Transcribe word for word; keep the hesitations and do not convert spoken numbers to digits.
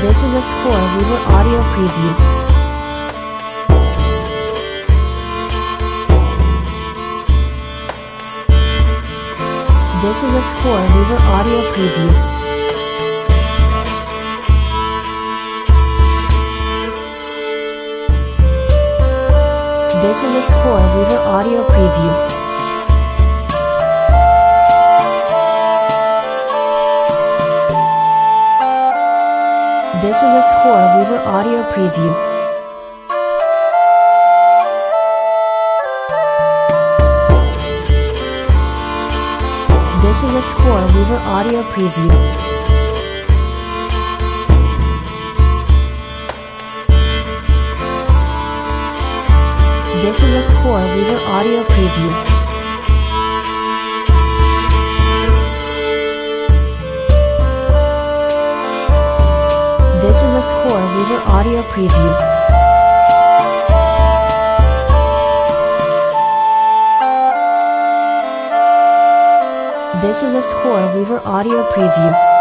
This is a Score Weaver audio preview. This is a Score Weaver audio preview. This is a Score Weaver audio preview. This is a Score Weaver audio preview. This is a Score Weaver audio preview. This is a Score Weaver audio preview. This is a Score Weaver audio preview. This is a Score Weaver audio preview.